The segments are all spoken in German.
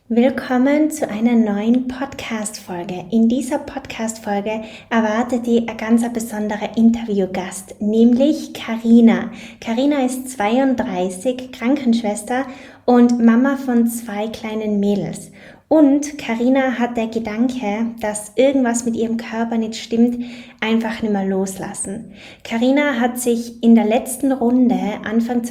Willkommen zu einer neuen Podcast-Folge. In dieser Podcast-Folge erwartet dich ein ganz besonderer Interviewgast, nämlich Karina. Karina ist 32, Krankenschwester und Mama von 2 kleinen Mädels. Und Karina hat der Gedanke, dass irgendwas mit ihrem Körper nicht stimmt, einfach nicht mehr loslassen. Karina hat sich in der letzten Runde, Anfang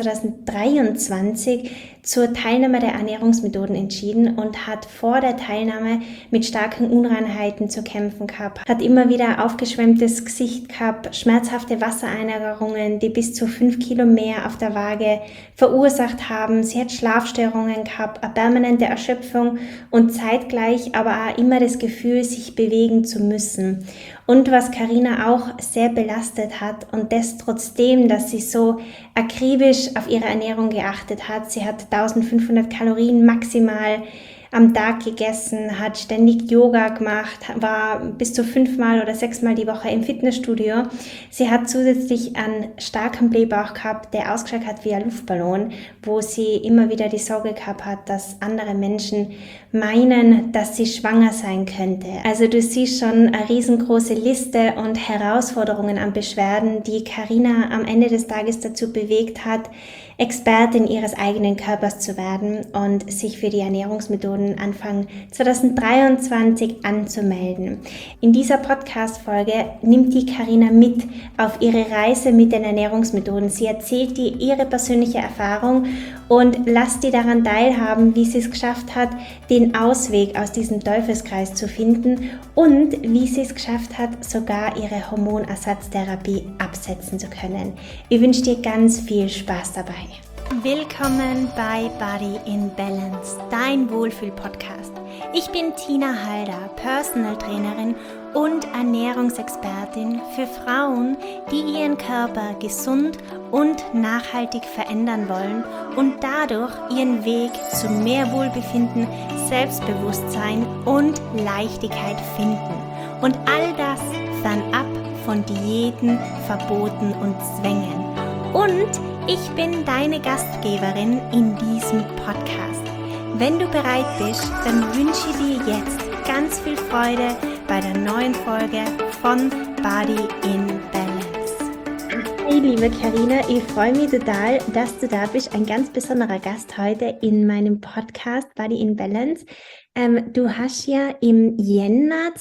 2023, zur Teilnahme der Ernährungsmethoden entschieden und hat vor der Teilnahme mit starken Unreinheiten zu kämpfen gehabt, hat immer wieder aufgeschwemmtes Gesicht gehabt, schmerzhafte Wassereinlagerungen, die bis zu 5 Kilo mehr auf der Waage verursacht haben. Sie hat Schlafstörungen gehabt, eine permanente Erschöpfung und zeitgleich aber auch immer das Gefühl, sich bewegen zu müssen. Und was Karina auch sehr belastet hat und das trotzdem, dass sie so akribisch auf ihre Ernährung geachtet hat. Sie hat 1500 Kalorien maximal am Tag gegessen, hat ständig Yoga gemacht, war bis zu 5-mal oder 6-mal die Woche im Fitnessstudio. Sie hat zusätzlich einen starken Blähbauch gehabt, der ausgeschaut hat wie ein Luftballon, wo sie immer wieder die Sorge gehabt hat, dass andere Menschen meinen, dass sie schwanger sein könnte. Also du siehst schon eine riesengroße Liste und Herausforderungen an Beschwerden, die Karina am Ende des Tages dazu bewegt hat, Expertin ihres eigenen Körpers zu werden und sich für die Ernährungsmethoden Anfang 2023 anzumelden. In dieser Podcast-Folge nimmt die Karina mit auf ihre Reise mit den Ernährungsmethoden. Sie erzählt dir ihre persönliche Erfahrung und lasst die daran teilhaben, wie sie es geschafft hat, den Ausweg aus diesem Teufelskreis zu finden und wie sie es geschafft hat, sogar ihre Hormonersatztherapie absetzen zu können. Ich wünsche dir ganz viel Spaß dabei. Willkommen bei Body in Balance, dein Wohlfühl-Podcast. Ich bin Tina Halder, Personal Trainerin und Ernährungsexpertin für Frauen, die ihren Körper gesund und nachhaltig verändern wollen und dadurch ihren Weg zu mehr Wohlbefinden, Selbstbewusstsein und Leichtigkeit finden. Und all das fernab von Diäten, Verboten und Zwängen. Und ich bin deine Gastgeberin in diesem Podcast. Wenn du bereit bist, dann wünsche ich dir jetzt ganz viel Freude bei der neuen Folge von Body in Balance. Hey liebe Karina, ich freue mich total, dass du da bist. Ein ganz besonderer Gast heute in meinem Podcast Body in Balance. Du hast ja im Jänner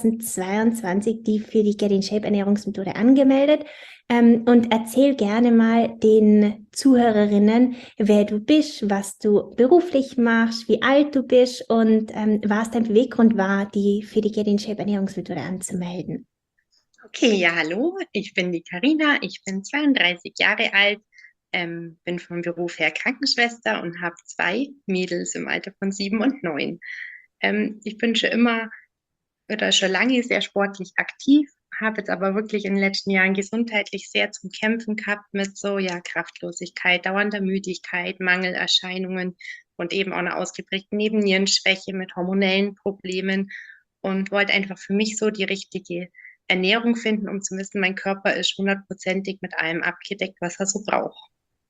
2022 die für die Get in Shape Ernährungsmethode angemeldet. Und erzähl gerne mal den Zuhörerinnen, wer du bist, was du beruflich machst, wie alt du bist und was dein Beweggrund war, die für die Get in Shape Ernährungsmethode anzumelden. Okay, ja, hallo, ich bin die Karina, ich bin 32 Jahre alt, bin vom Beruf her Krankenschwester und habe 2 Mädels im Alter von 7 und 9. Ich bin schon immer oder schon lange sehr sportlich aktiv, habe jetzt aber wirklich in den letzten Jahren gesundheitlich sehr zum Kämpfen gehabt mit so, ja, Kraftlosigkeit, dauernder Müdigkeit, Mangelerscheinungen und eben auch einer ausgeprägten Nebennierenschwäche mit hormonellen Problemen und wollte einfach für mich so die richtige Ernährung finden, um zu wissen, mein Körper ist hundertprozentig mit allem abgedeckt, was er so braucht.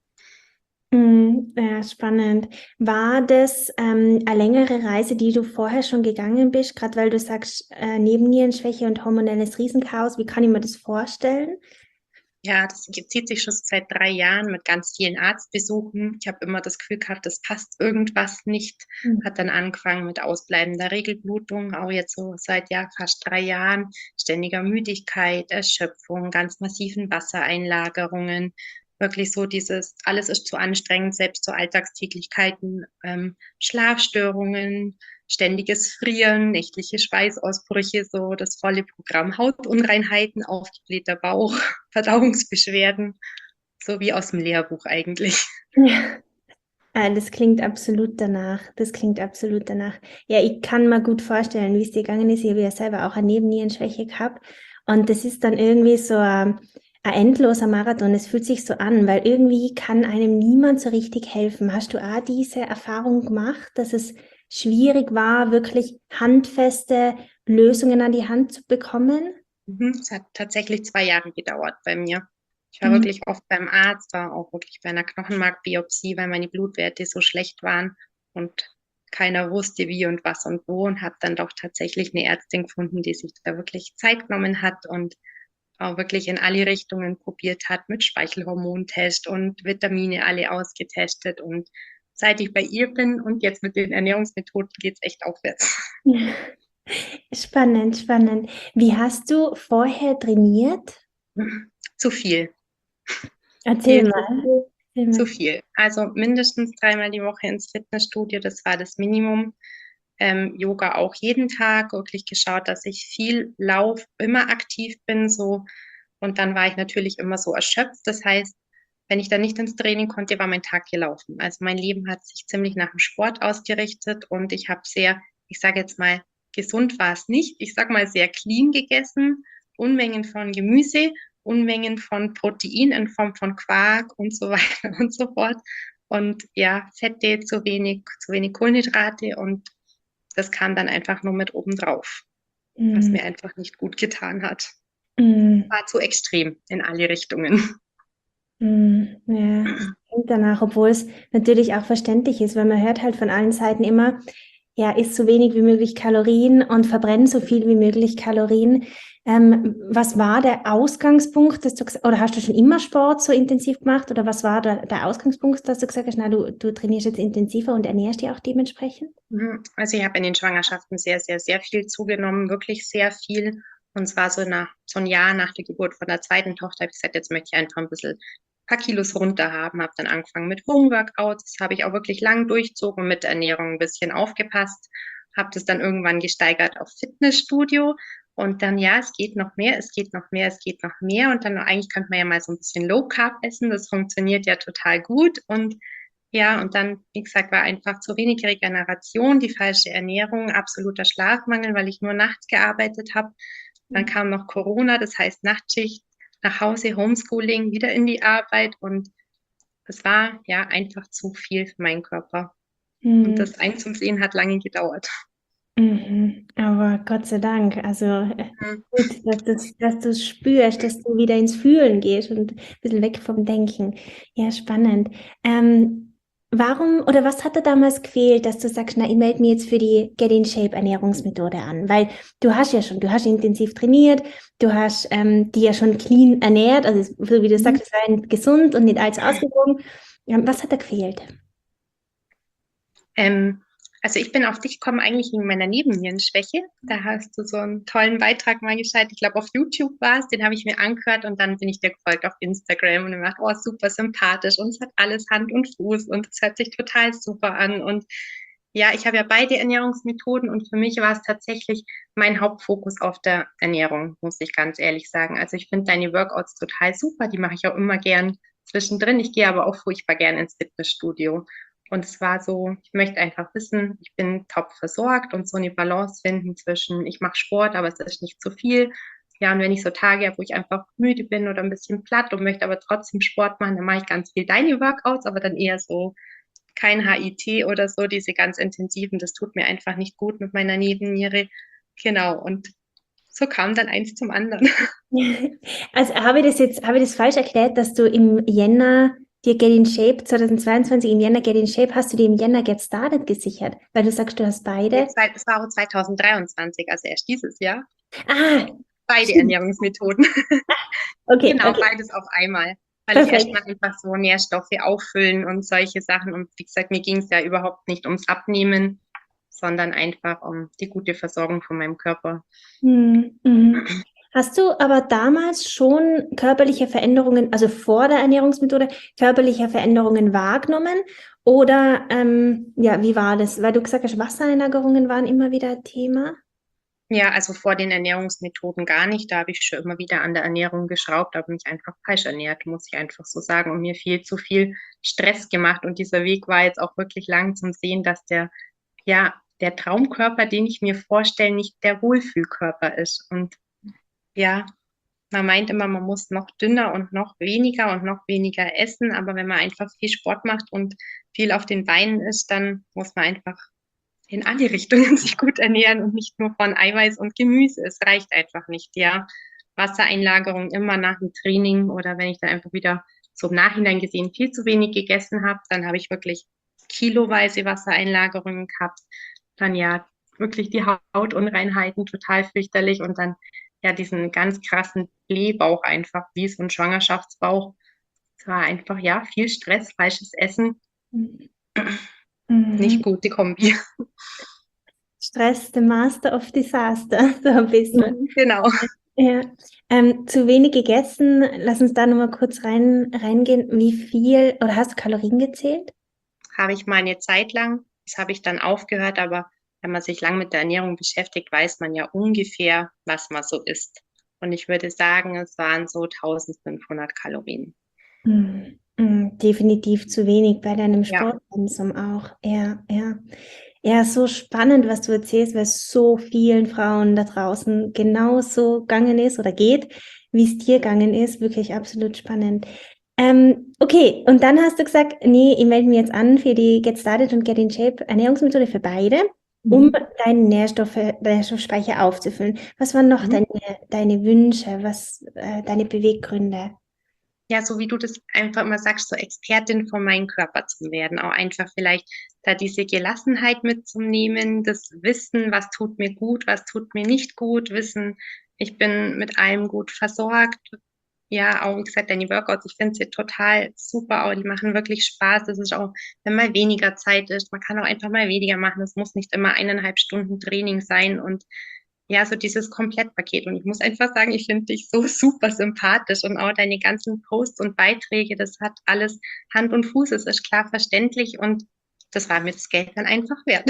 Ja, spannend. War das eine längere Reise, die du vorher schon gegangen bist, gerade weil du sagst, Nebennierenschwäche und hormonelles Riesenchaos? Wie kann ich mir das vorstellen? Ja, das zieht sich schon seit 3 Jahren mit ganz vielen Arztbesuchen. Ich habe immer das Gefühl gehabt, das passt irgendwas nicht. Mhm. Hat dann angefangen mit ausbleibender Regelblutung, auch jetzt so seit ja fast 3 Jahren, ständiger Müdigkeit, Erschöpfung, ganz massiven Wassereinlagerungen. Wirklich so dieses, alles ist zu anstrengend, selbst so Alltagstäglichkeiten, Schlafstörungen, ständiges Frieren, nächtliche Schweißausbrüche, so das volle Programm, Hautunreinheiten, aufgeblähter Bauch, Verdauungsbeschwerden, so wie aus dem Lehrbuch eigentlich. Ja. Das klingt absolut danach. Das klingt absolut danach. Ja, ich kann mir gut vorstellen, wie es dir gegangen ist. Ich habe ja selber auch eine Nebennierenschwäche gehabt. Und das ist dann irgendwie so ein endloser Marathon. Es fühlt sich so an, weil irgendwie kann einem niemand so richtig helfen. Hast du auch diese Erfahrung gemacht, dass es schwierig war, wirklich handfeste Lösungen an die Hand zu bekommen? Es hat tatsächlich 2 Jahre gedauert bei mir. Ich war Mhm. wirklich oft beim Arzt, war auch wirklich bei einer Knochenmarkbiopsie, weil meine Blutwerte so schlecht waren. Und keiner wusste wie und was und wo und habe dann doch tatsächlich eine Ärztin gefunden, die sich da wirklich Zeit genommen hat und auch wirklich in alle Richtungen probiert hat mit Speichelhormontest und Vitamine alle ausgetestet. Und seit ich bei ihr bin und jetzt mit den Ernährungsmethoden geht es echt aufwärts. Spannend, spannend. Wie hast du vorher trainiert? Zu viel. Erzähl Viel zu mal. viel. Erzähl Zu mal. viel. Also mindestens 3-mal die Woche ins Fitnessstudio, das war das Minimum. Yoga auch jeden Tag, wirklich geschaut, dass ich viel laufe, immer aktiv bin, so. Und dann war ich natürlich immer so erschöpft. Das heißt, wenn ich dann nicht ins Training konnte, war mein Tag gelaufen. Also mein Leben hat sich ziemlich nach dem Sport ausgerichtet und ich habe sehr, ich sage jetzt mal, gesund war es nicht. Ich sage mal sehr clean gegessen, Unmengen von Gemüse, Unmengen von Protein in Form von Quark und so weiter und so fort. Und ja, Fette, zu wenig Kohlenhydrate und das kam dann einfach nur mit oben drauf, was Mm, mir einfach nicht gut getan hat. mm, War zu extrem in alle Richtungen. ja, es klingt danach, obwohl es natürlich auch verständlich ist, weil man hört halt von allen Seiten immer, ja, isst so wenig wie möglich Kalorien und verbrennt so viel wie möglich Kalorien. Was war der Ausgangspunkt, dass oder hast du schon immer Sport so intensiv gemacht oder was war der Ausgangspunkt, dass du gesagt hast, na, du trainierst jetzt intensiver und ernährst dich auch dementsprechend? Also ich habe in den Schwangerschaften sehr, sehr, sehr viel zugenommen, wirklich sehr viel. Und zwar so ein Jahr nach der Geburt von der zweiten Tochter habe ich gesagt, jetzt möchte ich einfach ein bisschen ein paar Kilos runter haben. Habe dann angefangen mit Homeworkouts. Das habe ich auch wirklich lang durchzogen, mit der Ernährung ein bisschen aufgepasst. Habe das dann irgendwann gesteigert auf Fitnessstudio. Und dann, ja, es geht noch mehr, es geht noch mehr, es geht noch mehr. Und dann eigentlich könnte man ja mal so ein bisschen Low Carb essen. Das funktioniert ja total gut. Und ja, und dann, wie gesagt, war einfach zu wenig Regeneration, die falsche Ernährung, absoluter Schlafmangel, weil ich nur nachts gearbeitet habe. Dann kam noch Corona, das heißt Nachtschicht, nach Hause, Homeschooling, wieder in die Arbeit und es war ja einfach zu viel für meinen Körper. Und Hm. das Einzusehen hat lange gedauert. Mhm. Aber Gott sei Dank, also Mhm. gut, dass du es spürst, dass du wieder ins Fühlen gehst und ein bisschen weg vom Denken. Ja, spannend. Warum oder was hat dir damals gefehlt, dass du sagst, na, ich melde mich jetzt für die Get in Shape Ernährungsmethode an? Weil du hast intensiv trainiert, du hast die ja schon clean ernährt, also so wie du Mhm. sagst, es war gesund und nicht allzu ausgewogen. Was hat da gefehlt? Ähm, also ich bin auf dich gekommen eigentlich wegen meiner Nebennierenschwäche. Da hast du so einen tollen Beitrag mal geschaltet. Ich glaube, auf YouTube war es, den habe ich mir angehört und dann bin ich dir gefolgt auf Instagram und mir gedacht, oh, super sympathisch und es hat alles Hand und Fuß und es hört sich total super an. Und ja, ich habe ja beide Ernährungsmethoden und für mich war es tatsächlich mein Hauptfokus auf der Ernährung, muss ich ganz ehrlich sagen. Also ich finde deine Workouts total super, die mache ich auch immer gern zwischendrin. Ich gehe aber auch furchtbar gern ins Fitnessstudio. Und es war so, ich möchte einfach wissen, ich bin top versorgt und so eine Balance finden zwischen, ich mache Sport, aber es ist nicht zu viel. Ja, und wenn ich so Tage habe, wo ich einfach müde bin oder ein bisschen platt und möchte aber trotzdem Sport machen, dann mache ich ganz viel deine Workouts, aber dann eher so kein HIIT oder so, diese ganz intensiven, das tut mir einfach nicht gut mit meiner Nebenniere. Genau, und so kam dann eins zum anderen. Also habe ich das falsch erklärt, dass du im Jänner dir Get in Shape 2022 im Jänner Get in Shape hast du dir im Jänner Get Started gesichert, weil du sagst, du hast beide. Jetzt, es war auch 2023, also erst dieses Jahr, Ah, beide stimmt. Ernährungsmethoden. Okay, Genau, okay, beides auf einmal, weil ich perfekt. erstmal einfach so Nährstoffe auffüllen und solche Sachen. Und wie gesagt, mir ging es ja überhaupt nicht ums Abnehmen, sondern einfach um die gute Versorgung von meinem Körper. Mhm. Hast du aber damals schon körperliche Veränderungen, also vor der Ernährungsmethode, körperliche Veränderungen wahrgenommen? Oder ja, wie war das? Weil du gesagt hast, Wassereinlagerungen waren immer wieder ein Thema. Ja, also vor den Ernährungsmethoden gar nicht. Da habe ich schon immer wieder an der Ernährung geschraubt, habe mich einfach falsch ernährt, muss ich einfach so sagen. Und mir viel zu viel Stress gemacht. Und dieser Weg war jetzt auch wirklich lang zum Sehen, dass ja, der Traumkörper, den ich mir vorstelle, nicht der Wohlfühlkörper ist. Und ja, man meint immer, man muss noch dünner und noch weniger essen. Aber wenn man einfach viel Sport macht und viel auf den Beinen ist, dann muss man einfach in alle Richtungen sich gut ernähren und nicht nur von Eiweiß und Gemüse. Es reicht einfach nicht, ja. Wassereinlagerung immer nach dem Training oder wenn ich dann einfach wieder so im Nachhinein gesehen viel zu wenig gegessen habe, dann habe ich wirklich kiloweise Wassereinlagerungen gehabt. Dann ja wirklich die Hautunreinheiten total fürchterlich und dann ja diesen ganz krassen Blähbauch einfach, wie so ein Schwangerschaftsbauch. Es war einfach ja viel Stress, falsches Essen, nicht Mhm. gut, die Kombi. Stress, the master of disaster, so ein bisschen. Genau. Ja. Zu wenig gegessen. Lass uns da nochmal kurz reingehen. Wie viel, oder hast du Kalorien gezählt? Habe ich mal eine Zeit lang, das habe ich dann aufgehört, aber wenn man sich lang mit der Ernährung beschäftigt, weiß man ja ungefähr, was man so isst. Und ich würde sagen, es waren so 1500 Kalorien. Definitiv zu wenig bei deinem Ja, Sportpensum auch. Ja, ja. Ja, so spannend, was du erzählst, weil es so vielen Frauen da draußen genauso gegangen ist oder geht, wie es dir gegangen ist. Wirklich absolut spannend. Okay, und dann hast du gesagt, nee, ich melde mich jetzt an für die Get Started und Get in Shape Ernährungsmethode für beide, um mhm. deinen Nährstoffspeicher aufzufüllen. Was waren noch Mhm. deine Wünsche, deine Beweggründe? Ja, so wie du das einfach immer sagst, so Expertin von meinem Körper zu werden, auch einfach vielleicht da diese Gelassenheit mitzunehmen, das Wissen, was tut mir gut, was tut mir nicht gut, Wissen, ich bin mit allem gut versorgt. Ja, auch wie gesagt, deine Workouts, ich finde sie total super, auch die machen wirklich Spaß. Das ist auch, wenn mal weniger Zeit ist, man kann auch einfach mal weniger machen. Es muss nicht immer 1,5 Stunden Training sein und ja, so dieses Komplettpaket. Und ich muss einfach sagen, ich finde dich so super sympathisch und auch deine ganzen Posts und Beiträge, das hat alles Hand und Fuß. Es ist klar verständlich und das war mir das Geld dann einfach wert.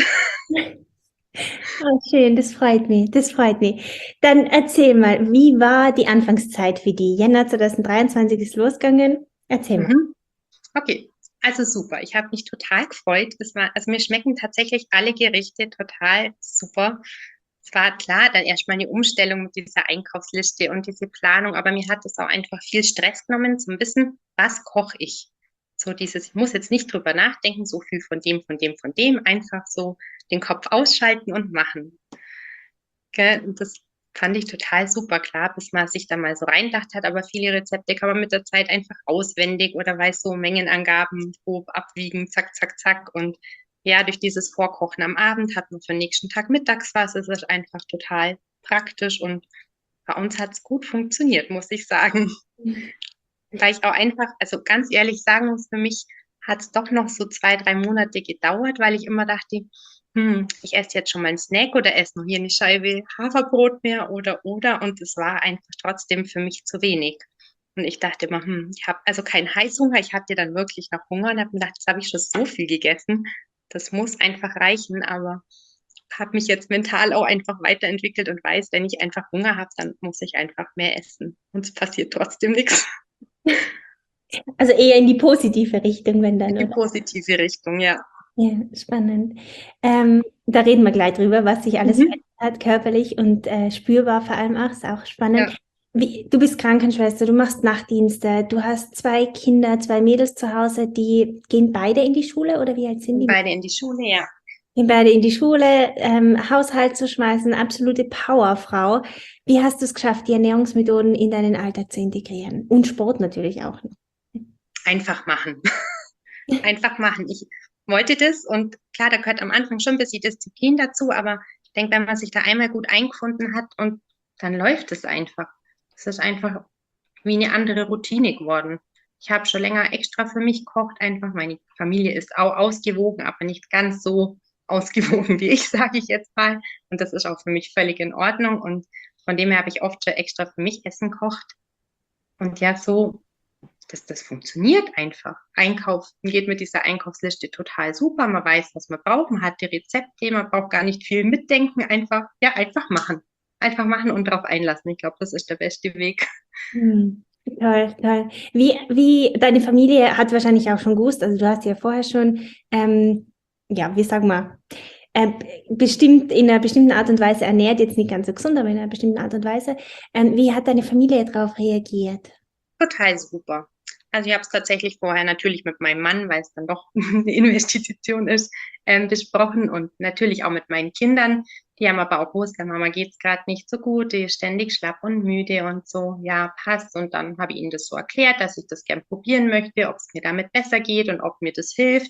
Ah, schön, das freut mich, das freut mich. Dann erzähl mal, wie war die Anfangszeit für die? Jänner 2023 ist losgegangen. Erzähl mal. Mhm. Okay, also super. Ich habe mich total gefreut. Also mir schmecken tatsächlich alle Gerichte total super. Es war klar, dann erstmal eine Umstellung mit dieser Einkaufsliste und diese Planung, aber mir hat es auch einfach viel Stress genommen zum Wissen, was koche ich. So dieses, ich muss jetzt nicht drüber nachdenken, so viel von dem, von dem, von dem, einfach so den Kopf ausschalten und machen. Gell? Und das fand ich total super, klar, bis man sich da mal so reindacht hat, aber viele Rezepte kann man mit der Zeit einfach auswendig oder weiß so Mengenangaben grob abwiegen, zack, zack, zack. Und ja, durch dieses Vorkochen am Abend hat man für den nächsten Tag Mittagswas. Es ist einfach total praktisch und bei uns hat es gut funktioniert, muss ich sagen. Weil ich auch einfach, also ganz ehrlich sagen muss, für mich hat es doch noch so 2, 3 Monate gedauert, weil ich immer dachte, ich esse jetzt schon mal einen Snack oder esse noch hier eine Scheibe Haferbrot mehr oder. Und es war einfach trotzdem für mich zu wenig. Und ich dachte immer, ich habe also keinen Heißhunger. Ich hatte dann wirklich noch Hunger und habe mir gedacht, jetzt habe ich schon so viel gegessen. Das muss einfach reichen. Aber habe mich jetzt mental auch einfach weiterentwickelt und weiß, wenn ich einfach Hunger habe, dann muss ich einfach mehr essen. Und es passiert trotzdem nichts. Also eher in die positive Richtung, wenn dann, In die oder? positive Richtung, ja. Ja, spannend. Da reden wir gleich drüber, was sich alles Mhm. verändert hat, körperlich und spürbar vor allem auch. Ist auch spannend. Ja, Du bist Krankenschwester, du machst Nachtdienste, du hast 2 Kinder, 2 Mädels zu Hause, die gehen beide in die Schule oder wie alt sind die? beide in die Schule, ja. Gehen beide in die Schule, Haushalt zu schmeißen, absolute Powerfrau. Wie hast du es geschafft, die Ernährungsmethoden in deinen Alltag zu integrieren? Und Sport natürlich auch noch. Einfach machen. Einfach machen. Ich wollte das und klar, da gehört am Anfang schon ein bisschen Disziplin dazu, aber ich denke, wenn man sich da einmal gut eingefunden hat und dann läuft es einfach. Es ist einfach wie eine andere Routine geworden. Ich habe schon länger extra für mich gekocht, einfach meine Familie ist auch ausgewogen, aber nicht ganz so ausgewogen wie ich, sage ich jetzt mal. Und das ist auch für mich völlig in Ordnung. Und von dem her habe ich oft schon extra für mich Essen gekocht. Und ja, so, das funktioniert einfach. Einkaufen geht mit dieser Einkaufsliste total super. Man weiß, was man braucht. Man hat die Rezepte. Man braucht gar nicht viel mitdenken. Einfach, ja, einfach machen. Einfach machen und darauf einlassen. Ich glaube, das ist der beste Weg. Hm. Toll, toll. Deine Familie hat wahrscheinlich auch schon gewusst, also du hast ja vorher schon, ja, wie sagen wir, äh, bestimmt in einer bestimmten Art und Weise ernährt, jetzt nicht ganz so gesund, aber in einer bestimmten Art und Weise. Wie hat deine Familie darauf reagiert? Total super. Also ich habe es tatsächlich vorher natürlich mit meinem Mann, weil es dann doch eine Investition ist, besprochen und natürlich auch mit meinen Kindern. Die haben aber auch gewusst, der Mama geht's gerade nicht so gut, die ist ständig schlapp und müde und so. Ja, passt. Und dann habe ich ihnen das so erklärt, dass ich das gern probieren möchte, ob es mir damit besser geht und ob mir das hilft.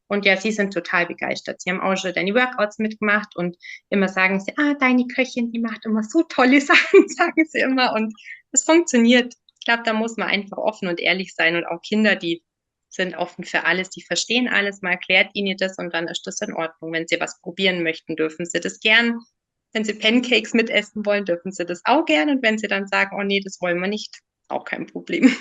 Und ja, sie sind total begeistert. Sie haben auch schon deine Workouts mitgemacht und immer sagen sie, deine Köchin, die macht immer so tolle Sachen, sagen sie immer. Und es funktioniert. Ich glaube, da muss man einfach offen und ehrlich sein. Und auch Kinder, die sind offen für alles, die verstehen alles. Man erklärt ihnen das und dann ist das in Ordnung. Wenn sie was probieren möchten, dürfen sie das gern. Wenn sie Pancakes mitessen wollen, dürfen sie das auch gern. Und wenn sie dann sagen, oh nee, das wollen wir nicht, auch kein Problem.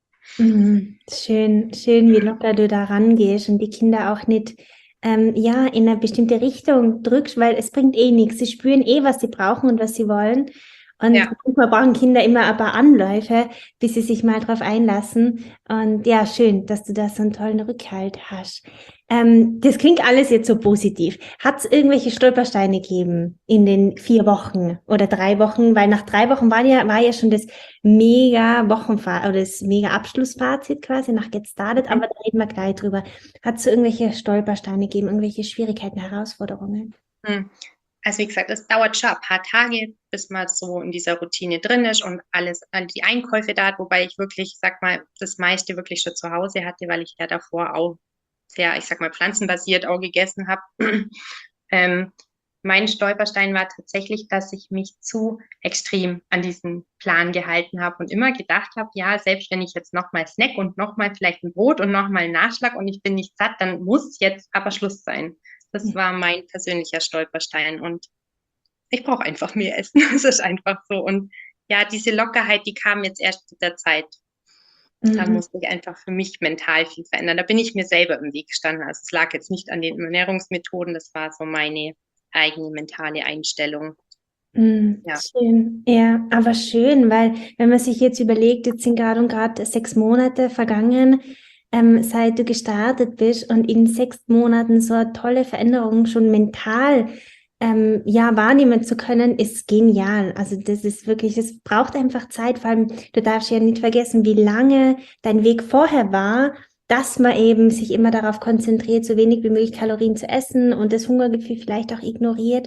Schön, schön, wie locker du da rangehst und die Kinder auch nicht ja, in eine bestimmte Richtung drückst, weil es bringt eh nichts. Sie spüren eh, was sie brauchen und was sie wollen. Und Ja. manchmal brauchen Kinder immer ein paar Anläufe, bis sie sich mal drauf einlassen. Und ja, schön, dass du da so einen tollen Rückhalt hast. Das klingt alles jetzt so positiv. Hat es irgendwelche Stolpersteine gegeben in den 4 Wochen oder 3 Wochen? Weil nach 3 Wochen war ja schon das mega Wochenfazit oder das mega Abschlussfazit quasi nach Get Started, aber da reden wir gleich drüber. Hat es so irgendwelche Stolpersteine gegeben, irgendwelche Schwierigkeiten, Herausforderungen? Hm. Also wie gesagt, es dauert schon ein paar Tage, bis man so in dieser Routine drin ist und all die Einkäufe da hat, wobei ich wirklich, sag mal, das meiste wirklich schon zu Hause hatte, weil ich ja davor auch sehr, ich sag mal, pflanzenbasiert auch gegessen habe. ähm, Mein Stolperstein war tatsächlich, dass ich mich zu extrem an diesen Plan gehalten habe und immer gedacht habe, ja, selbst wenn ich jetzt nochmal Snack und nochmal vielleicht ein Brot und nochmal einen Nachschlag und ich bin nicht satt, dann muss jetzt aber Schluss sein. Das war mein persönlicher Stolperstein und ich brauche einfach mehr Essen. Es ist einfach so. Und ja, diese Lockerheit, die kam jetzt erst mit der Zeit. Da Mhm. musste ich einfach für mich mental viel verändern. Da bin ich mir selber im Weg gestanden. Also es lag jetzt nicht an den Ernährungsmethoden, das war so meine eigene mentale Einstellung. Ja. Schön, ja, aber schön, weil wenn man sich jetzt überlegt, jetzt sind gerade und gerade 6 Monate vergangen, seit du gestartet bist und in 6 Monaten so eine tolle Veränderung schon mental ja, wahrnehmen zu können, ist genial. Also das ist wirklich, es braucht einfach Zeit, vor allem du darfst ja nicht vergessen, wie lange dein Weg vorher war, dass man eben sich immer darauf konzentriert, so wenig wie möglich Kalorien zu essen und das Hungergefühl vielleicht auch ignoriert.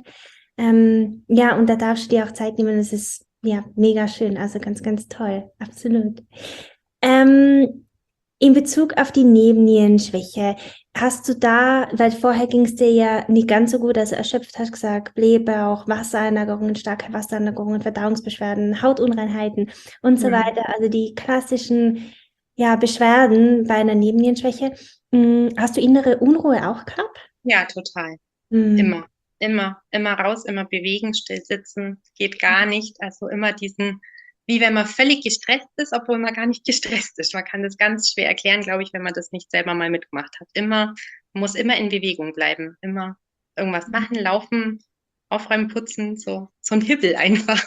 Ja, und da darfst du dir auch Zeit nehmen. Das ist ja mega schön. Also ganz, ganz toll. Absolut. Ähm, in Bezug auf die Nebennierenschwäche, hast du da, weil vorher ging es dir ja nicht ganz so gut, also erschöpft hast gesagt, Blähbauch, Wassereinlagerungen, starke Wassereinlagerungen, Verdauungsbeschwerden, Hautunreinheiten und so Mhm. weiter. Also die klassischen ja, Beschwerden bei einer Nebennierenschwäche. Hast du innere Unruhe auch gehabt? Ja, total. Mm. Immer, immer raus, immer bewegen, still sitzen, geht gar nicht. Also immer diesen, wie wenn man völlig gestresst ist, obwohl man gar nicht gestresst ist. Man kann das ganz schwer erklären, glaube ich, wenn man das nicht selber mal mitgemacht hat. Muss immer in Bewegung bleiben, immer irgendwas machen, laufen, aufräumen, putzen, so ein Hibbel einfach.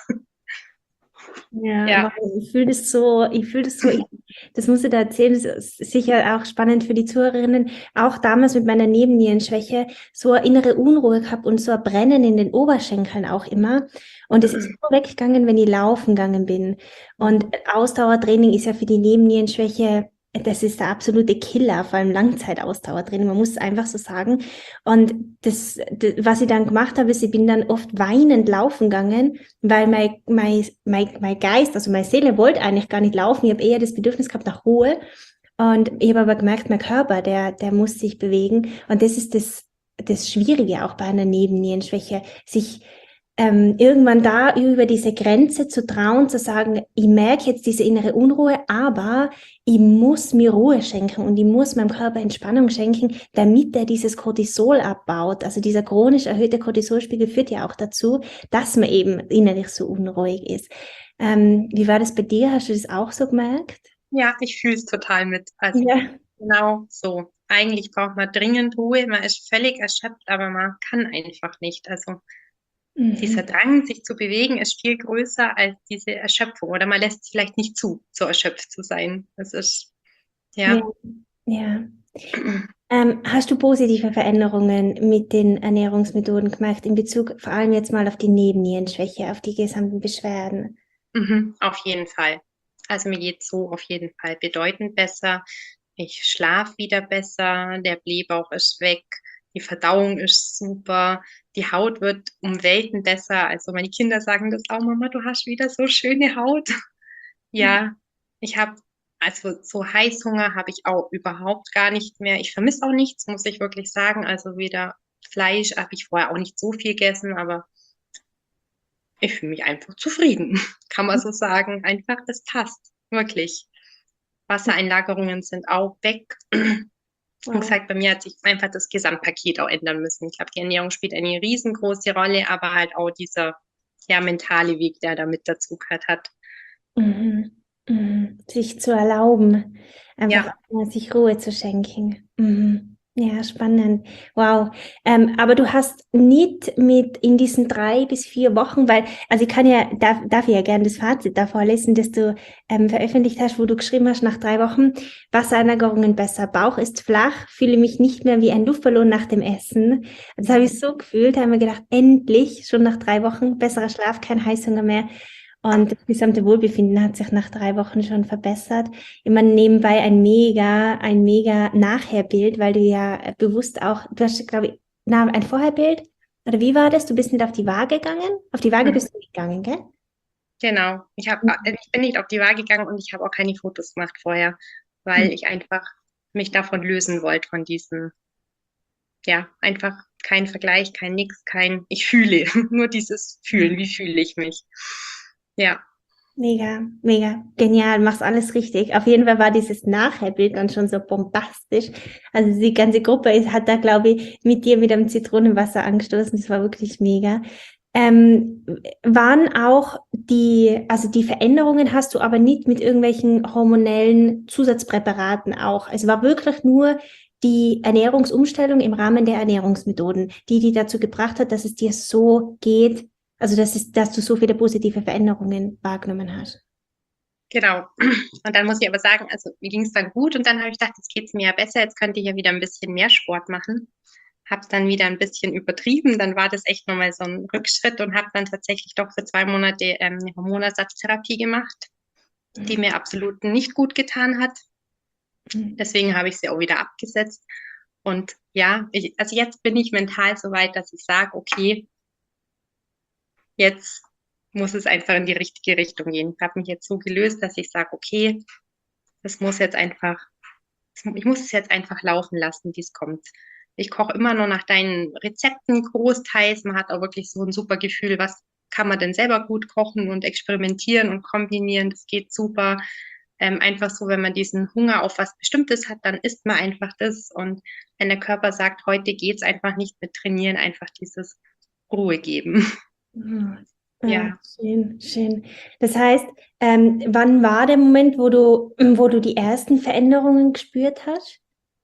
Ja, Ja. aber ich fühle das so, das muss ich da erzählen, das ist sicher auch spannend für die Zuhörerinnen, auch damals mit meiner Nebennierenschwäche, so eine innere Unruhe gehabt und so ein Brennen in den Oberschenkeln auch immer. Und es ist nur weggegangen, wenn ich laufen gegangen bin. Und Ausdauertraining ist ja für die Nebennierenschwäche, das ist der absolute Killer, vor allem Langzeitausdauertraining, man muss es einfach so sagen. Und was ich dann gemacht habe, ist, ich bin dann oft weinend laufen gegangen, weil mein Geist, also meine Seele wollte eigentlich gar nicht laufen. Ich habe eher das Bedürfnis gehabt nach Ruhe. Und ich habe aber gemerkt, mein Körper, der muss sich bewegen. Und das ist das Schwierige auch bei einer Nebennierenschwäche, sich irgendwann da über diese Grenze zu trauen, zu sagen, ich merke jetzt diese innere Unruhe, aber ich muss mir Ruhe schenken und ich muss meinem Körper Entspannung schenken, damit er dieses Cortisol abbaut. Also dieser chronisch erhöhte Cortisolspiegel führt ja auch dazu, dass man eben innerlich so unruhig ist. Wie war das bei dir? Hast du das auch so gemerkt? Ja, ich fühle es total mit. Also Ja. genau so. Eigentlich braucht man dringend Ruhe, man ist völlig erschöpft, aber man kann einfach nicht. Also dieser Mhm. Drang, sich zu bewegen, ist viel größer als diese Erschöpfung. Oder man lässt es vielleicht nicht zu, so erschöpft zu sein. Das ist, Ja, ja. ja. Hast du positive Veränderungen mit den Ernährungsmethoden gemacht in Bezug vor allem jetzt mal auf die Nebennierenschwäche, auf die gesamten Beschwerden? Auf jeden Fall. Also mir geht so auf jeden Fall bedeutend besser. Ich schlafe wieder besser, der Blähbauch ist weg, die Verdauung ist super, die Haut wird um Welten besser. Also meine Kinder sagen das auch, Mama, du hast wieder so schöne Haut. Ja, ich habe Also so Heißhunger habe ich auch überhaupt gar nicht mehr. Ich vermisse auch nichts, muss ich wirklich sagen. Also weder Fleisch habe ich vorher auch nicht so viel gegessen, aber ich fühle mich einfach zufrieden, kann man so sagen. Einfach, es passt, wirklich. Wassereinlagerungen sind auch weg. Wie Wow. gesagt, bei mir hat sich einfach das Gesamtpaket auch ändern müssen. Ich glaube, die Ernährung spielt eine riesengroße Rolle, aber halt auch dieser ja, mentale Weg, der da mit dazu gehört hat. Mhm. Mhm. Sich zu erlauben, einfach Ja, auch mal sich Ruhe zu schenken. Mhm. Ja, spannend. Wow. Aber du hast nicht mit in diesen 3 bis 4 Wochen, weil, also ich kann ja, darf ich ja gerne das Fazit da vorlesen, das du veröffentlicht hast, wo du geschrieben hast, nach 3 Wochen, Wassereinlagerungen besser, Bauch ist flach, fühle mich nicht mehr wie ein Luftballon nach dem Essen. Das habe ich so gefühlt, da haben wir gedacht, endlich, schon nach 3 Wochen, besserer Schlaf, kein Heißhunger mehr. Und das gesamte Wohlbefinden hat sich nach 3 Wochen schon verbessert. Immer nebenbei ein mega Nachherbild, weil du ja bewusst auch, du hast, glaube ich, ein Vorherbild? Oder wie war das? Du bist nicht auf die Waage gegangen? Auf die Waage mhm. bist du nicht gegangen, gell? Genau. Ich bin nicht auf die Waage gegangen und ich habe auch keine Fotos gemacht vorher, weil ich einfach mich davon lösen wollte, von diesem, ja, einfach kein Vergleich, kein Nix, ich fühle, nur dieses Fühlen, wie fühle ich mich. Ja, Mega, mega, genial, machst alles richtig. Auf jeden Fall war dieses Nachherbild dann schon so bombastisch. Also die ganze Gruppe hat da, glaube ich, mit dir mit einem Zitronenwasser angestoßen. Das war wirklich mega. Ähm, Waren auch also die Veränderungen hast du aber nicht mit irgendwelchen hormonellen Zusatzpräparaten auch. Es war wirklich nur die Ernährungsumstellung im Rahmen der Ernährungsmethoden, die dazu gebracht hat, dass es dir so geht, also dass du so viele positive Veränderungen wahrgenommen hast. genau. Und dann muss ich aber sagen, also mir ging es dann gut und dann habe ich gedacht, jetzt geht es mir ja besser, jetzt könnte ich ja wieder ein bisschen mehr Sport machen. Habe es dann wieder ein bisschen übertrieben, dann war das echt nochmal so ein Rückschritt und habe dann tatsächlich doch für 2 Monate eine Hormonersatztherapie gemacht, die Mhm. mir absolut nicht gut getan hat. Mhm. Deswegen habe ich sie auch wieder abgesetzt. Und ja, also jetzt bin ich mental so weit, dass ich sage, okay, jetzt muss es einfach in die richtige Richtung gehen. Ich habe mich jetzt so gelöst, dass ich sage, okay, das muss jetzt einfach, ich muss es jetzt einfach laufen lassen, wie es kommt. Ich koche immer nur nach deinen Rezepten großteils. Man hat auch wirklich so ein super Gefühl, was kann man denn selber gut kochen und experimentieren und kombinieren. Das geht super. Einfach so, wenn man diesen Hunger auf was Bestimmtes hat, dann isst man einfach das. Und wenn der Körper sagt, heute geht's einfach nicht mit Trainieren, einfach dieses Ruhe geben. Mhm. Ja, Ja. schön, schön. Das heißt, wann war der Moment, wo du die ersten Veränderungen gespürt hast?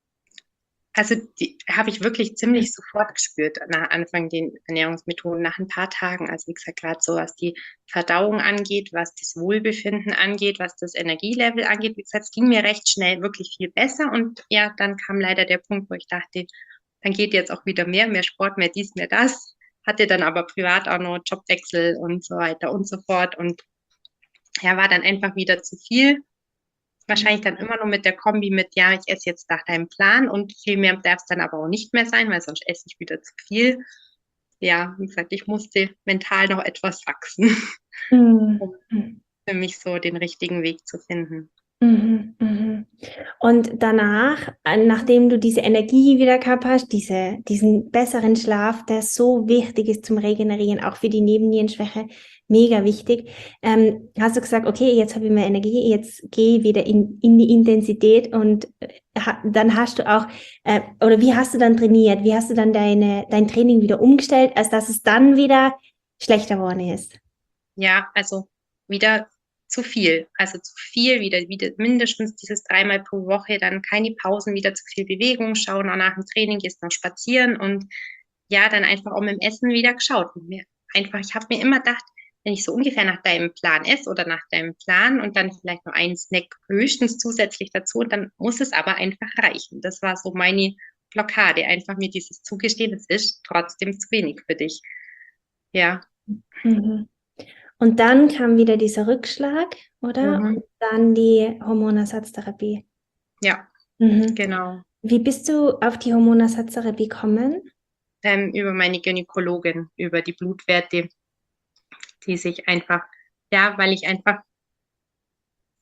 Also die habe ich wirklich ziemlich sofort gespürt nach Anfang den Ernährungsmethoden, nach ein paar Tagen. Also wie gesagt, gerade so was die Verdauung angeht, was das Wohlbefinden angeht, was das Energielevel angeht. Wie gesagt, es ging mir recht schnell wirklich viel besser. Und ja, dann kam leider der Punkt, wo ich dachte, dann geht jetzt auch wieder mehr Sport, mehr dies, mehr das. Hatte dann aber privat auch noch Jobwechsel und so weiter und so fort. Und ja, war dann einfach wieder zu viel. Wahrscheinlich dann immer nur mit der Kombi mit, ja, ich esse jetzt nach deinem Plan und viel mehr darf es dann aber auch nicht mehr sein, weil sonst esse ich wieder zu viel. Ja, wie gesagt, ich musste mental noch etwas wachsen, Mhm. um für mich so den richtigen Weg zu finden. Mhm. Mhm. Und danach, nachdem du diese Energie wieder gehabt hast, diesen besseren Schlaf, der so wichtig ist zum Regenerieren, auch für die Nebennierenschwäche, mega wichtig, hast du gesagt, okay, jetzt habe ich mehr Energie, jetzt gehe ich wieder in die Intensität und dann hast du auch, oder wie hast du dann trainiert? Wie hast du dann dein Training wieder umgestellt, als dass es dann wieder schlechter geworden ist? Ja, also wieder zu viel. Also zu viel, wieder mindestens dieses 3-mal pro Woche, dann keine Pausen, wieder zu viel Bewegung, schauen auch nach dem Training, gehst noch spazieren und ja, dann einfach auch mit dem Essen wieder geschaut. Und ich habe mir immer gedacht, wenn ich so ungefähr nach deinem Plan esse oder nach deinem Plan und dann vielleicht noch einen Snack höchstens zusätzlich dazu, und dann muss es aber einfach reichen. Das war so meine Blockade, einfach mir dieses Zugestehen, es ist trotzdem zu wenig für dich. Ja. Mhm. Und dann kam wieder dieser Rückschlag, oder? Mhm. Und dann die Hormonersatztherapie. Ja, Mhm. genau. Wie bist du auf die Hormonersatztherapie gekommen? Über meine Gynäkologin, über die Blutwerte, die sich einfach, ja, weil ich einfach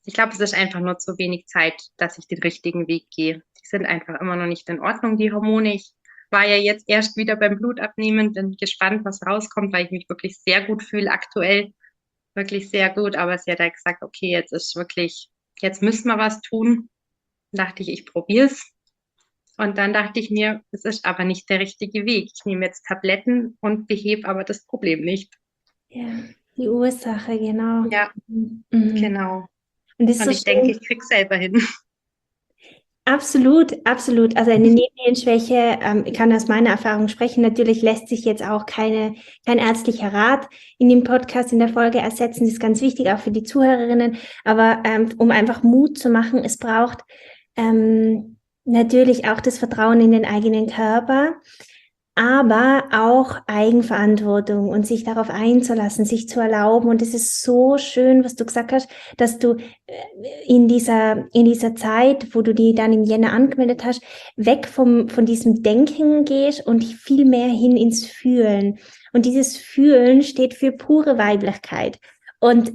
Ich glaube, es ist einfach nur zu wenig Zeit, dass ich den richtigen Weg gehe. Die sind einfach immer noch nicht in Ordnung, die Hormone. Ich war ja jetzt erst wieder beim Blutabnehmen, bin gespannt, was rauskommt, weil ich mich wirklich sehr gut fühle aktuell. Wirklich sehr gut. Aber sie hat halt gesagt, okay, jetzt ist wirklich, jetzt müssen wir was tun. Dachte ich probiere es. Und dann dachte ich mir, es ist aber nicht der richtige Weg. Ich nehme jetzt Tabletten und behebe aber das Problem nicht. Ja, die Ursache, genau. Ja, Mhm. genau. Und das ist Und so ich denke, schön. ich krieg's selber hin. Absolut, absolut. Also eine Nebennierenschwäche, ich kann aus meiner Erfahrung sprechen. Natürlich lässt sich jetzt auch kein ärztlicher Rat in dem Podcast, in der Folge ersetzen. Das ist ganz wichtig, auch für die Zuhörerinnen. Aber um einfach Mut zu machen, es braucht natürlich auch das Vertrauen in den eigenen Körper, aber auch Eigenverantwortung und sich darauf einzulassen, sich zu erlauben. Und es ist so schön, was du gesagt hast, dass du in dieser Zeit, wo du die dann im Jänner angemeldet hast, weg von diesem Denken gehst und viel mehr hin ins Fühlen. Und dieses Fühlen steht für pure Weiblichkeit. Und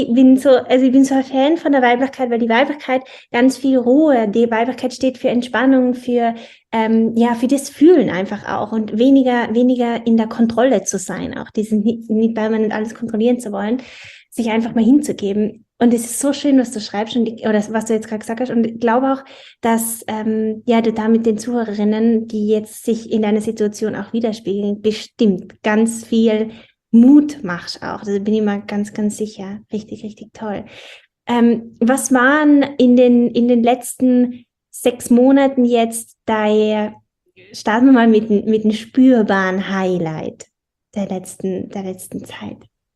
ich bin so ein Fan von der Weiblichkeit, weil die Weiblichkeit ganz viel Ruhe, die Weiblichkeit steht für Entspannung, ja, für das Fühlen einfach auch und weniger in der Kontrolle zu sein, auch diesen nicht permanent alles kontrollieren zu wollen, sich einfach mal hinzugeben. Und es ist so schön, was du schreibst oder was du jetzt gerade gesagt hast. Und ich glaube auch, dass ja, du da mit den Zuhörerinnen, die jetzt sich in deiner Situation auch widerspiegeln, bestimmt ganz viel Mut machst auch. Also bin ich mal ganz sicher. Richtig, richtig toll. Was waren in den letzten 6 Monaten jetzt starten wir mal mit einem spürbaren Highlight der letzten Zeit?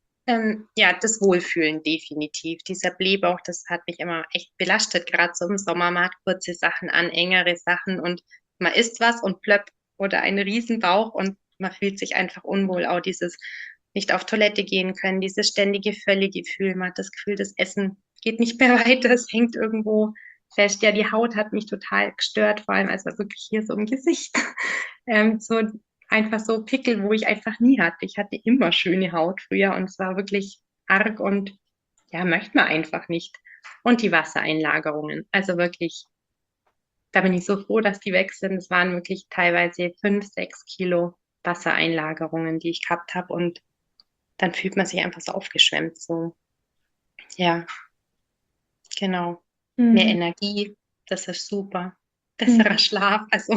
Ja, das Wohlfühlen definitiv. Dieser Blähbauch, das hat mich immer echt belastet, gerade so im Sommer. Man hat kurze Sachen an, engere Sachen und man isst was und plöpp oder ein Riesenbauch und man fühlt sich einfach unwohl. Auch dieses nicht auf Toilette gehen können, dieses ständige Völlegefühl. Man hat das Gefühl, das Essen geht nicht mehr weiter, es hängt irgendwo fest. Ja, die Haut hat mich total gestört, vor allem als wirklich hier so im Gesicht. So einfach so Pickel, wo ich einfach nie hatte. Ich hatte immer schöne Haut früher und es war wirklich arg und ja, möchte man einfach nicht. Und die Wassereinlagerungen, also wirklich, da bin ich so froh, dass die weg sind. Es waren wirklich teilweise 5, 6 Kilo Wassereinlagerungen, die ich gehabt habe und dann fühlt man sich einfach so aufgeschwemmt. So, ja, genau. Mehr Mhm. Energie, das ist super. Mhm. Besserer Schlaf, also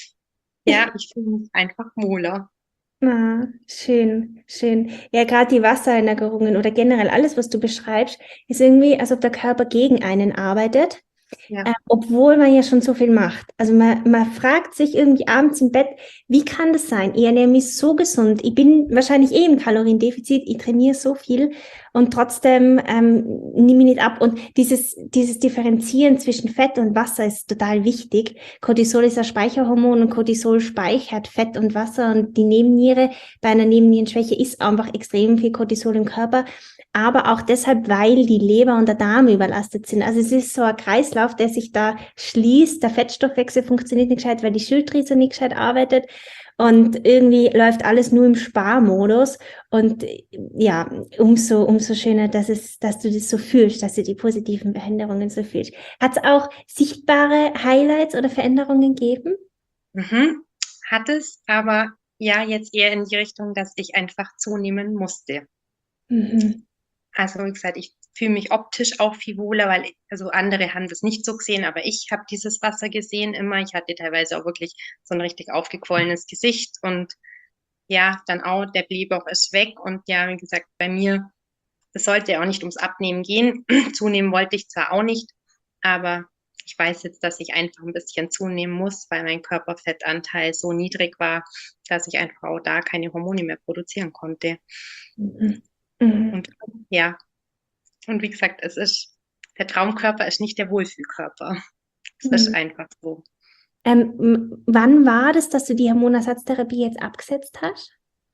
ja, ich fühle mich einfach wohler. Ah, schön, schön. Ja, gerade die Wassereinlagerungen oder generell alles, was du beschreibst, ist irgendwie, als ob der Körper gegen einen arbeitet. Ja. Obwohl man ja schon so viel macht. Also man fragt sich irgendwie abends im Bett, wie kann das sein? Ich ernähre mich so gesund. Ich bin wahrscheinlich eh im Kaloriendefizit. Ich trainiere so viel und trotzdem nehme ich nicht ab. Und dieses Differenzieren zwischen Fett und Wasser ist total wichtig. Cortisol ist ein Speicherhormon und Cortisol speichert Fett und Wasser und die Nebenniere bei einer Nebennierenschwäche ist einfach extrem viel Cortisol im Körper, aber auch deshalb, weil die Leber und der Darm überlastet sind. Also es ist so ein Kreislauf, der sich da schließt. Der Fettstoffwechsel funktioniert nicht gescheit, weil die Schilddrüse nicht gescheit arbeitet. Und irgendwie läuft alles nur im Sparmodus. Und ja, umso schöner, dass du das so fühlst, dass du die positiven Veränderungen so fühlst. Hat es auch sichtbare Highlights oder Veränderungen gegeben? Mhm. Hat es, aber ja, jetzt eher in die Richtung, dass ich einfach zunehmen musste. Mhm. Also wie gesagt, ich fühle mich optisch auch viel wohler, weil also andere haben das nicht so gesehen, aber ich habe dieses Wasser gesehen immer. Ich hatte teilweise auch wirklich so ein richtig aufgequollenes Gesicht und ja, dann auch der Blähbauch ist weg und ja, wie gesagt, bei mir, es sollte ja auch nicht ums Abnehmen gehen. Zunehmen wollte ich zwar auch nicht, aber ich weiß jetzt, dass ich einfach ein bisschen zunehmen muss, weil mein Körperfettanteil so niedrig war, dass ich einfach auch da keine Hormone mehr produzieren konnte. Mhm. Mhm. Und ja, und wie gesagt, der Traumkörper ist nicht der Wohlfühlkörper. Es ist Mhm. einfach so. Wann war das, dass du die Hormonersatztherapie jetzt abgesetzt hast?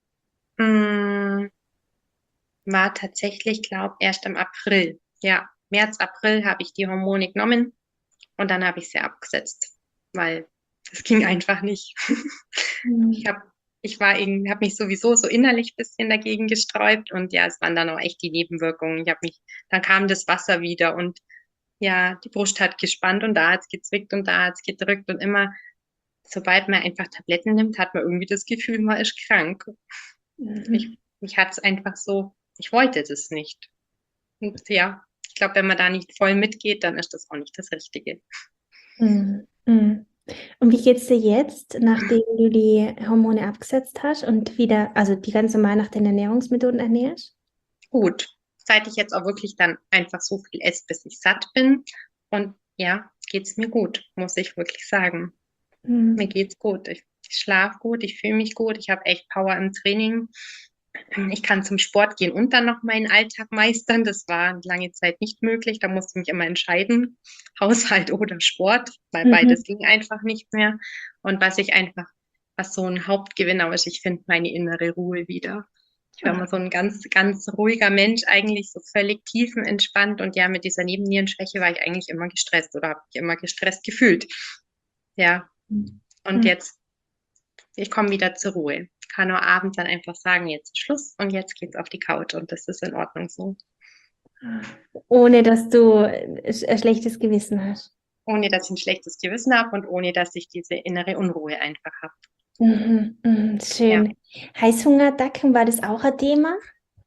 Mm, War tatsächlich, glaube ich, erst im April. Ja, März, April habe ich die Hormone genommen und dann habe ich sie abgesetzt, weil es ging einfach nicht. Ich Mhm. habe ich war irgendwie, habe mich sowieso so innerlich ein bisschen dagegen gesträubt und ja, es waren dann auch echt die Nebenwirkungen. Dann kam das Wasser wieder und ja, die Brust hat gespannt und da hat es gezwickt und da hat es gedrückt und immer, sobald man einfach Tabletten nimmt, hat man irgendwie das Gefühl, man ist krank. Mhm. Ich hatte es einfach so, ich wollte das nicht. Und ja, ich glaube, wenn man da nicht voll mitgeht, dann ist das auch nicht das Richtige. Mhm. Mhm. Und wie geht's dir jetzt, nachdem du die Hormone abgesetzt hast und wieder, also die ganz normal nach den Ernährungsmethoden ernährst? Gut, seit ich jetzt auch wirklich dann einfach so viel esse, bis ich satt bin. Und ja, geht's mir gut, muss ich wirklich sagen. Mir Mhm. geht's gut. Ich schlafe gut, ich fühle mich gut, ich habe echt Power im Training. Ich kann zum Sport gehen und dann noch meinen Alltag meistern. Das war lange Zeit nicht möglich. Da musste ich mich immer entscheiden, Haushalt oder Sport, weil beides Mhm. ging einfach nicht mehr. Und was so ein Hauptgewinn auch ist, ich finde meine innere Ruhe wieder. Ich war Ah, immer so ein ganz, ganz ruhiger Mensch, eigentlich so völlig tiefenentspannt. Und ja, mit dieser Nebennierenschwäche war ich eigentlich immer gestresst oder habe mich immer gestresst gefühlt. Ja, und mhm. jetzt, ich komme wieder zur Ruhe. Kann nur abends dann einfach sagen, jetzt ist Schluss und jetzt geht's auf die Couch und das ist in Ordnung so. Ohne dass du ein schlechtes Gewissen hast. Ohne dass ich ein schlechtes Gewissen habe und ohne dass ich diese innere Unruhe einfach habe. Mhm. Mhm. Ja, Schön. Heißhungerattacken, war das auch ein Thema?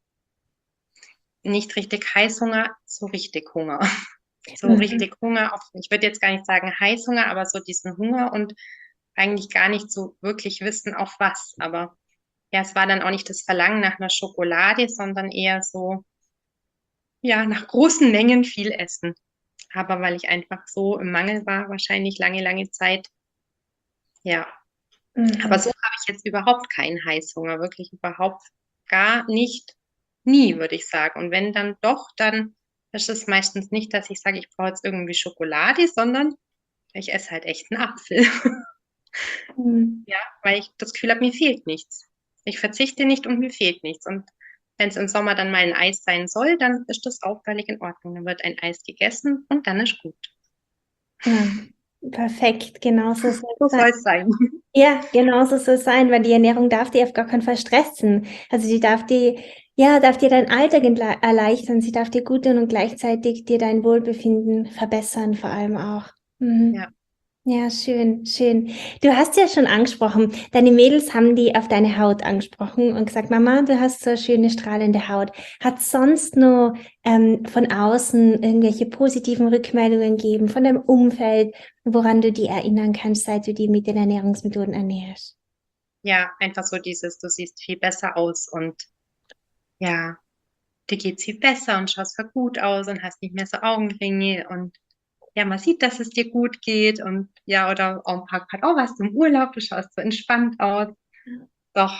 nicht richtig Heißhunger, so richtig Hunger. So Mhm. richtig Hunger, ich würde jetzt gar nicht sagen Heißhunger, aber so diesen Hunger und eigentlich gar nicht so wirklich wissen, auf was. Aber ja, es war dann auch nicht das Verlangen nach einer Schokolade, sondern eher so, ja, nach großen Mengen viel essen. Aber weil ich einfach so im Mangel war, wahrscheinlich lange, lange Zeit. Ja, aber Mhm. so habe ich jetzt überhaupt keinen Heißhunger, wirklich überhaupt gar nicht, nie, würde ich sagen. Und wenn dann doch, dann ist es meistens nicht, dass ich sage, ich brauche jetzt irgendwie Schokolade, sondern ich esse halt echt einen Apfel. Mhm. Ja, weil ich das Gefühl habe, mir fehlt nichts. Ich verzichte nicht und mir fehlt nichts. Und wenn es im Sommer dann mal ein Eis sein soll, dann ist das auch völlig in Ordnung. Dann wird ein Eis gegessen und dann ist gut. Ja, perfekt, genau so soll So es sein. soll es sein. Ja, genau so soll es sein, weil die Ernährung darf dir auf gar keinen Fall stressen. Also die darf dir, ja, darf dir deinen Alltag erleichtern, sie darf dir gut tun und gleichzeitig dir dein Wohlbefinden verbessern, vor allem auch. Ja. Mhm. Ja, schön, schön. Du hast ja schon angesprochen, deine Mädels haben die auf deine Haut angesprochen und gesagt, Mama, du hast so eine schöne strahlende Haut. Hat sonst nur von außen irgendwelche positiven Rückmeldungen gegeben von deinem Umfeld, woran du die erinnern kannst, seit du die mit den Ernährungsmethoden ernährst? Ja, einfach so dieses, du siehst viel besser aus und ja, dir geht's viel besser und schaust voll gut aus und hast nicht mehr so Augenringe und ja, man sieht, dass es dir gut geht und ja, oder auch ein paar Grad, oh, warst du im Urlaub, du schaust so entspannt aus. Doch,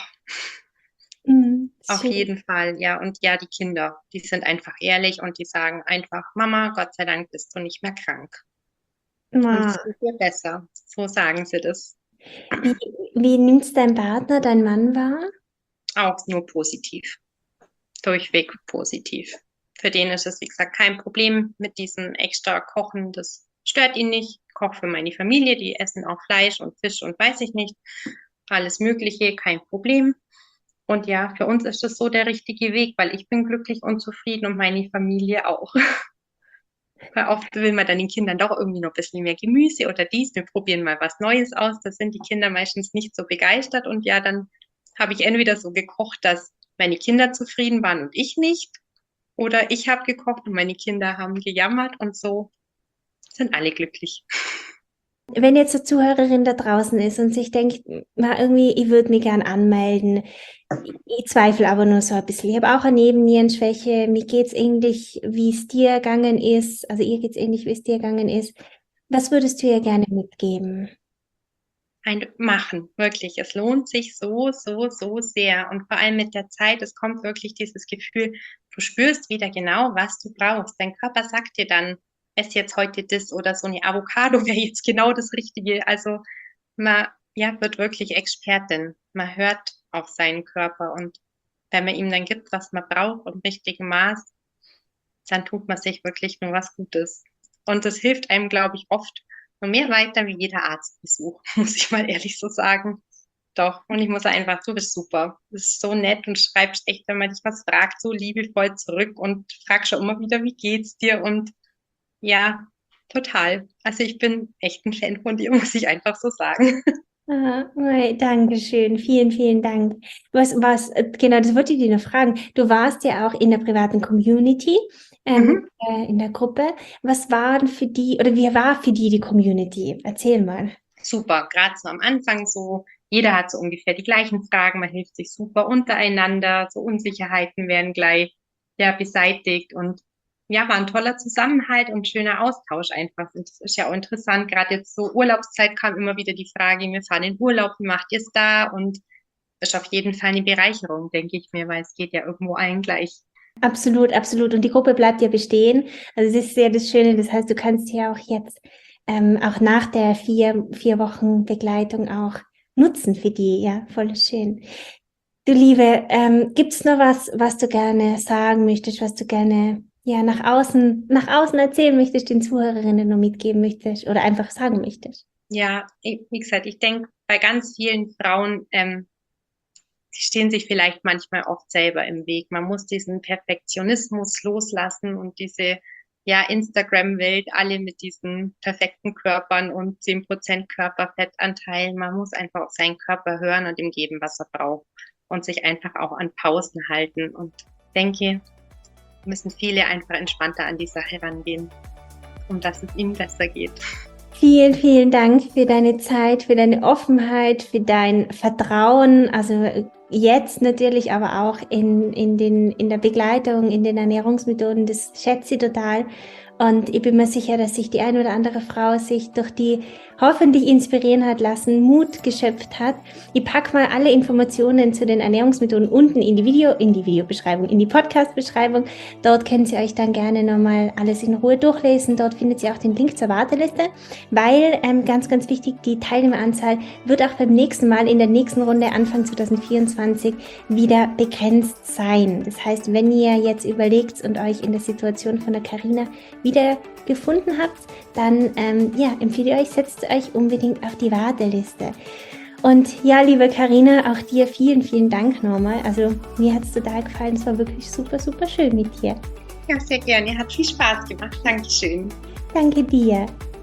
Mhm, auf schön. jeden Fall, ja. Und ja, die Kinder, die sind einfach ehrlich und die sagen einfach, Mama, Gott sei Dank bist du nicht mehr krank. Und es Ma, geht dir besser. So sagen sie das. Wie, wie nimmt's dein Partner, dein Mann wahr? Auch nur positiv. Durchweg positiv. Für den ist es, wie gesagt, kein Problem mit diesem extra Kochen. Das stört ihn nicht. Ich koche für meine Familie, die essen auch Fleisch und Fisch und weiß ich nicht. Alles Mögliche, kein Problem. Und ja, für uns ist das so der richtige Weg, weil ich bin glücklich und zufrieden und meine Familie auch. Weil oft will man dann den Kindern doch irgendwie noch ein bisschen mehr Gemüse oder dies. Wir probieren mal was Neues aus. Da sind die Kinder meistens nicht so begeistert. Und ja, dann habe ich entweder so gekocht, dass meine Kinder zufrieden waren und ich nicht. Oder ich habe gekocht und meine Kinder haben gejammert und so sind alle glücklich. Wenn jetzt eine Zuhörerin da draußen ist und sich denkt, na, irgendwie, ich würde mich gern anmelden, ich zweifle aber nur so ein bisschen. Ich habe auch eine Nebennierenschwäche. Mir geht es ähnlich, wie es dir gegangen ist. Also ihr geht es ähnlich, wie es dir gegangen ist. Was würdest du ihr gerne mitgeben? Ein Machen, wirklich. Es lohnt sich so, so, so sehr. Und vor allem mit der Zeit, es kommt wirklich dieses Gefühl, du spürst wieder genau, was du brauchst. Dein Körper sagt dir dann, ess jetzt heute das oder so eine Avocado wäre jetzt genau das Richtige. Also man ja, wird wirklich Expertin. Man hört auf seinen Körper und wenn man ihm dann gibt, was man braucht im richtigen Maß, dann tut man sich wirklich nur was Gutes. Und das hilft einem, glaube ich, oft und mehr weiter wie jeder Arztbesuch, muss ich mal ehrlich so sagen. Doch. Und ich muss einfach, du bist super. Du bist so nett und schreibst echt, wenn man dich was fragt, so liebevoll zurück und fragst schon immer wieder, wie geht's dir? Und ja, total. Also ich bin echt ein Fan von dir, muss ich einfach so sagen. Danke schön. Vielen, vielen Dank. Genau, das wollte ich dir noch fragen. Du warst ja auch in der privaten Community, Mhm. in der Gruppe. Was waren für die, oder wie war für die Community? Erzähl mal. Super, gerade so am Anfang so, jeder hat so ungefähr die gleichen Fragen, man hilft sich super untereinander, so Unsicherheiten werden gleich ja beseitigt und ja, war ein toller Zusammenhalt und schöner Austausch einfach. Und das ist ja auch interessant, gerade jetzt so Urlaubszeit kam immer wieder die Frage, wir fahren in Urlaub, wie macht ihr es da? Und das ist auf jeden Fall eine Bereicherung, denke ich mir, weil es geht ja irgendwo allen gleich. Absolut, absolut. Und die Gruppe bleibt ja bestehen. Also es ist sehr das Schöne. Das heißt, du kannst ja auch jetzt, auch nach der vier Wochen Begleitung auch nutzen für die. Ja, voll schön. Du Liebe, gibt's noch was du gerne sagen möchtest, was du gerne, ja, nach außen erzählen möchtest, den Zuhörerinnen nur mitgeben möchtest oder einfach sagen möchtest? Ja, wie gesagt, ich denke, bei ganz vielen Frauen, sie stehen sich vielleicht manchmal oft selber im Weg. Man muss diesen Perfektionismus loslassen und diese, ja, Instagram-Welt, alle mit diesen perfekten Körpern und 10% Körperfettanteil. Man muss einfach auf seinen Körper hören und ihm geben, was er braucht und sich einfach auch an Pausen halten. Und ich denke, müssen viele einfach entspannter an die Sache rangehen, um dass es ihnen besser geht. Vielen, vielen Dank für deine Zeit, für deine Offenheit, für dein Vertrauen. Also jetzt natürlich, aber auch in der Begleitung, in den Ernährungsmethoden. Das schätze ich total. Und ich bin mir sicher, dass sich die eine oder andere Frau sich durch die hoffentlich inspirieren hat lassen, Mut geschöpft hat. Ich packe mal alle Informationen zu den Ernährungsmethoden unten in die Videobeschreibung, in die Podcast-Beschreibung. Dort könnt ihr euch dann gerne nochmal alles in Ruhe durchlesen. Dort findet ihr auch den Link zur Warteliste, weil ganz, ganz wichtig, die Teilnehmeranzahl wird auch beim nächsten Mal in der nächsten Runde Anfang 2024 wieder begrenzt sein. Das heißt, wenn ihr jetzt überlegt und euch in der Situation von der Carina wieder gefunden habt, dann empfehle ich euch, setzt euch unbedingt auf die Warteliste. Und ja, liebe Carina, auch dir vielen, vielen Dank nochmal. Also mir hat es total gefallen. Es war wirklich super, super schön mit dir. Ja, sehr gerne. Hat viel Spaß gemacht. Dankeschön. Danke dir.